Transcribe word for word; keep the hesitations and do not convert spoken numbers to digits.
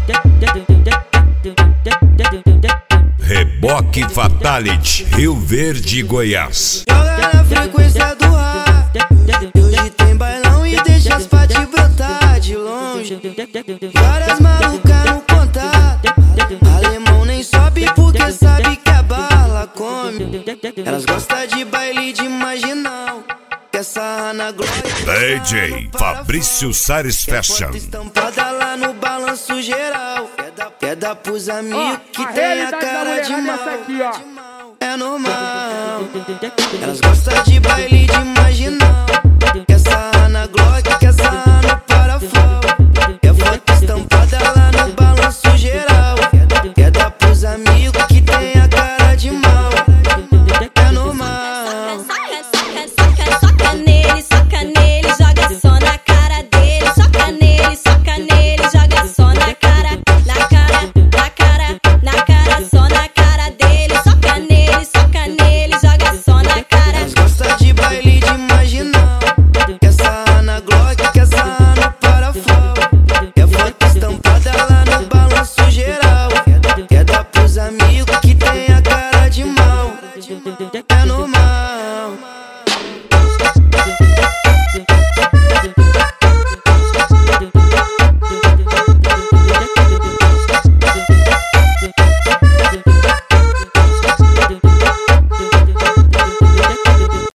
Reboque Fatality, Rio Verde, Goiás. Joga na frequência do ar. Hoje tem bailão e deixa as paty brotar de longe. Várias malucas no contato. Alemão nem sobe porque sabe que a bala come. Elas gostam de baile de marginal. Essa Ana Glória D J Fabrício Sares Fashion. Estampada lá no balanço geral. Quer dar pros amigos que tem a cara de mal. É normal. Elas gostam de baile de